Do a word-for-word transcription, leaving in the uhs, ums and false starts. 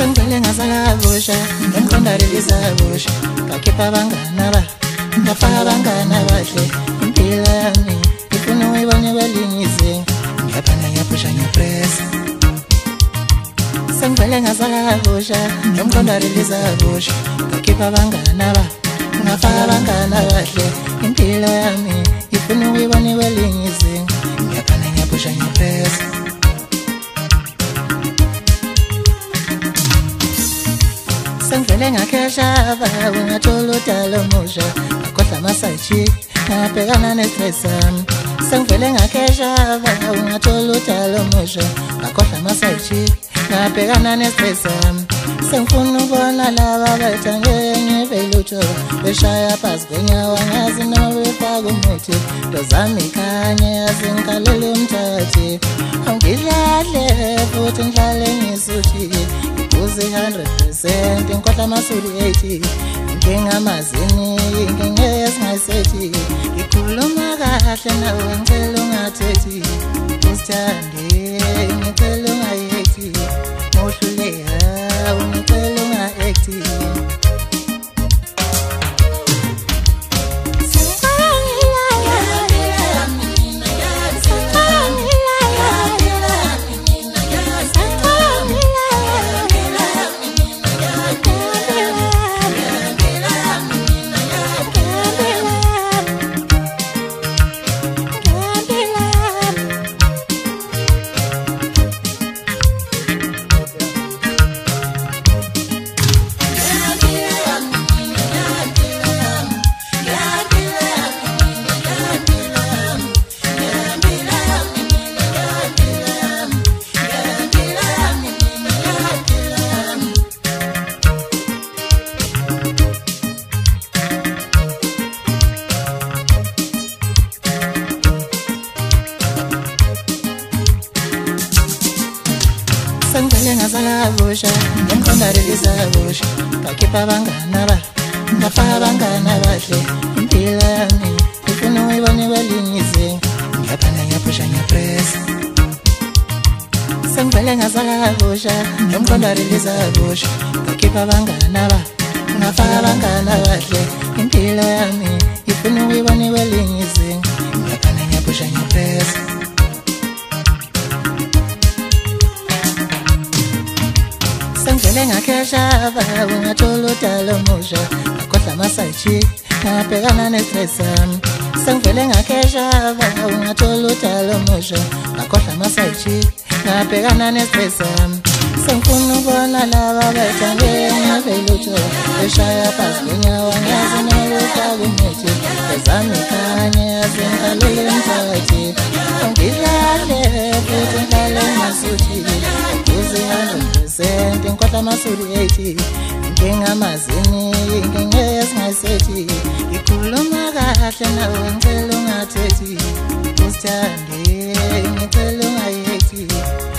Sengivele ngazala busha, ngimqonda lelisa busha, ngakhipha abangani aba, ngafaka abangani abahle, impilo yami ngifuna uyibone kwelinye izinga, ngiyaphana ngiyapusha ngiyapressa. Sengivele ngazala busha, ngimqonda lelisa busha, ngakhipha abangani aba, ngafaka abangani abahle, impilo yami ngifuna uyibone kwelinye izinga, ngiyaphana ngiyapusha ngiyapressa. Sengivele ngakhesha aba, ungathola udala omusha, ngakhohlwa amasayichi, ngabhekana ne-stress sami. Sengivele ngakhesha aba, ungathola udala omusha, ngakhohlwa amasayichi, ngabhekana ne-stress sami. Sengifuna ukubona laba betha ngenye lutho, beshaya phansi kwenyawo angazi noma befaka umuthi, into zami ikhanye azingikhalele umthathi. Angidlahle futhi ngihlale ngisuthi, ngibuze one hundred percent ngikhohlwa amasudi eighty, inkinga amazini inkinga esingayisethi, ngikhuluma kahle nawe ngicela ungathethi, usithande ngicela ungayethi, mohluleka ungicela unga-acti. Sengivele ngazala busha, ngimqonda lelisa busha, ngakhipha abangani aba, ngafaka abangani abahle, impilo yami ngifuna uyibone kwelinye izinga, ngiyaphana ngiyapusha ngiyapressa. Sengivele ngazala busha, ngimqonda lelisa busha, ngakhipha abangani aba, ngafaka abangani abahle, impilo yami ngifuna uyibone kwelinye izinga, ngiyaphana ngiyapusha ngiyapressa. Sengivele ngakhesha aba, ungathola udala omusha, ngakhohlwa amasayichi, ngabhekana ne-stress sami. Sengivele ngakhesha aba, ungathola udala omusha, ngakhohlwa amasayichi, ngabhekana ne-stress sami. Sengifuna ukubona laba betha ngenye lutho, beshaya phansi kwenyawo angazi noma befaka umuthi, into zami ikhanye azingikhalele umthathi. Angidlahle futhi ngihlale ngisuthi, ngibuze one hundred percent ngikhohlwa amasudi eighty, inkinga amazini inkinga esingayisethi, ngikhuluma kahle nawe ngicela ungathethi, usithande ngicela ungayethi.